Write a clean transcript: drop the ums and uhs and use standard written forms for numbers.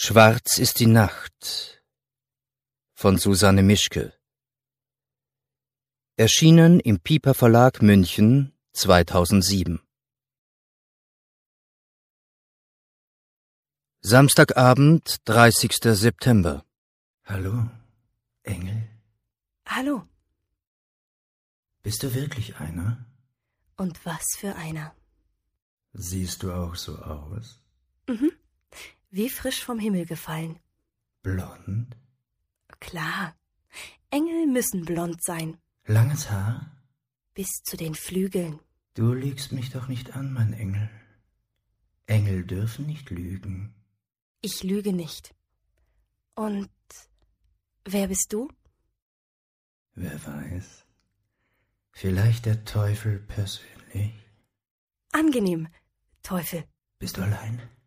Schwarz ist die Nacht von Susanne Mischke. Erschienen im Piper Verlag München 2007. Samstagabend, 30. September. Hallo, Engel. Hallo. Bist du wirklich einer? Und was für einer? Siehst du auch so aus? Mhm. Wie frisch vom Himmel gefallen. Blond? Klar. Engel müssen blond sein. Langes Haar? Bis zu den Flügeln. Du lügst mich doch nicht an, mein Engel. Engel dürfen nicht lügen. Ich lüge nicht. Und wer bist du? Wer weiß. Vielleicht der Teufel persönlich. Angenehm, Teufel. Bist du allein?